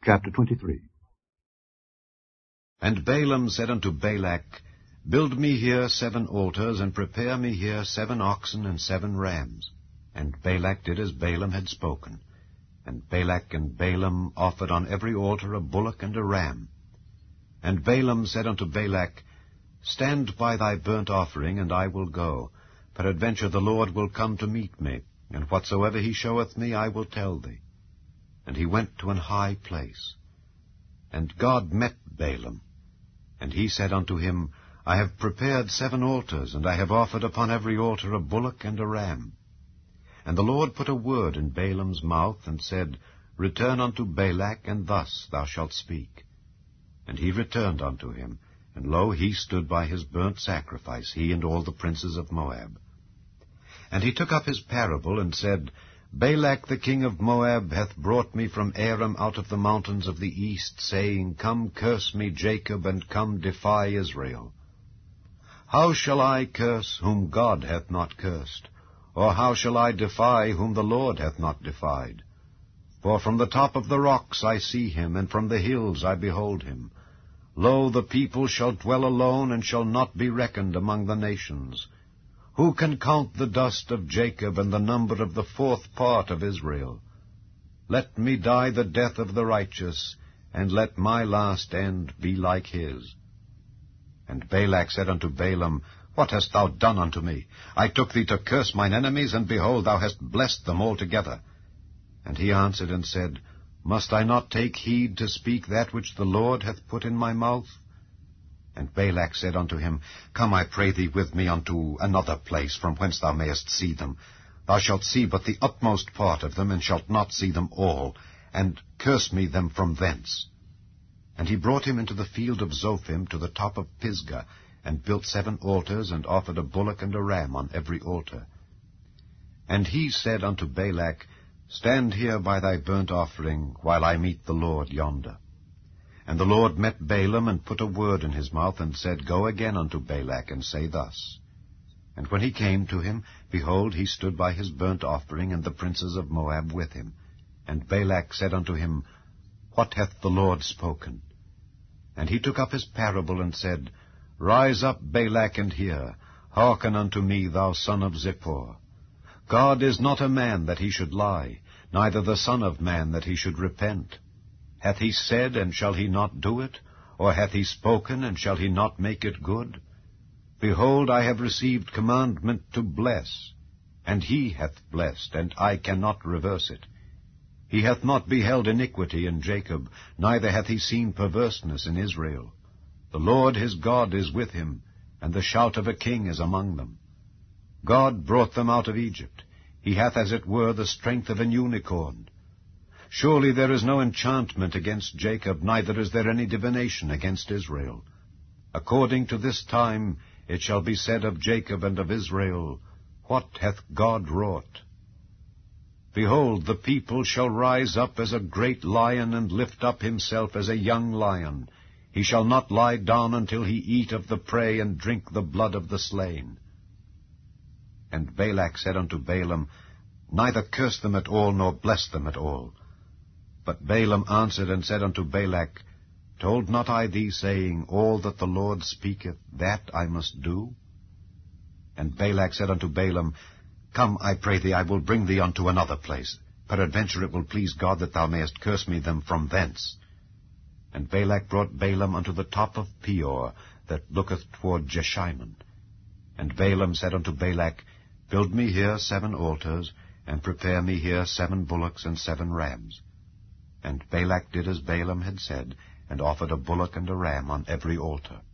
Chapter 23. And Balaam said unto Balak, Build me here 7 altars, and prepare me here 7 oxen and 7 rams. And Balak did as Balaam had spoken. And Balak and Balaam offered on every altar a bullock and a ram. And Balaam said unto Balak, Stand by thy burnt offering, and I will go. Peradventure the Lord will come to meet me, and whatsoever he showeth me I will tell thee. And he went to an high place. And God met Balaam. And he said unto him, I have prepared 7 altars, and I have offered upon every altar a bullock and a ram. And the Lord put a word in Balaam's mouth, and said, Return unto Balak, and thus thou shalt speak. And he returned unto him, and lo, he stood by his burnt sacrifice, he and all the princes of Moab. And he took up his parable, and said, Balak the king of Moab hath brought me from Aram out of the mountains of the east, saying, Come curse me, Jacob, and come defy Israel. How shall I curse whom God hath not cursed? Or how shall I defy whom the Lord hath not defied? For from the top of the rocks I see him, and from the hills I behold him. Lo, the people shall dwell alone, and shall not be reckoned among the nations. Who can count the dust of Jacob, and the number of the 4th part of Israel? Let me die the death of the righteous, and let my last end be like his. And Balak said unto Balaam, What hast thou done unto me? I took thee to curse mine enemies, and behold, thou hast blessed them altogether. And he answered and said, Must I not take heed to speak that which the Lord hath put in my mouth? And Balak said unto him, Come, I pray thee, with me unto another place, from whence thou mayest see them. Thou shalt see but the utmost part of them, and shalt not see them all, and curse me them from thence. And he brought him into the field of Zophim, to the top of Pisgah, and built 7 altars, and offered a bullock and a ram on every altar. And he said unto Balak, Stand here by thy burnt offering, while I meet the Lord yonder. And the Lord met Balaam, and put a word in his mouth, and said, Go again unto Balak, and say thus. And when he came to him, behold, he stood by his burnt offering, and the princes of Moab with him. And Balak said unto him, What hath the Lord spoken? And he took up his parable, and said, Rise up, Balak, and hear. Hearken unto me, thou son of Zippor. God is not a man that he should lie, neither the son of man that he should repent. Hath he said, and shall he not do it? Or hath he spoken, and shall he not make it good? Behold, I have received commandment to bless, and he hath blessed, and I cannot reverse it. He hath not beheld iniquity in Jacob, neither hath he seen perverseness in Israel. The Lord his God is with him, and the shout of a king is among them. God brought them out of Egypt. He hath as it were the strength of an unicorn. Surely there is no enchantment against Jacob, neither is there any divination against Israel. According to this time it shall be said of Jacob and of Israel, What hath God wrought? Behold, the people shall rise up as a great lion, and lift up himself as a young lion. He shall not lie down until he eat of the prey, and drink the blood of the slain. And Balak said unto Balaam, Neither curse them at all, nor bless them at all. But Balaam answered and said unto Balak, Told not I thee, saying, All that the Lord speaketh, that I must do? And Balak said unto Balaam, Come, I pray thee, I will bring thee unto another place. Peradventure it will please God that thou mayest curse me them from thence. And Balak brought Balaam unto the top of Peor, that looketh toward Jeshimon. And Balaam said unto Balak, Build me here 7 altars, and prepare me here 7 bullocks and 7 rams. And Balak did as Balaam had said, and offered a bullock and a ram on every altar.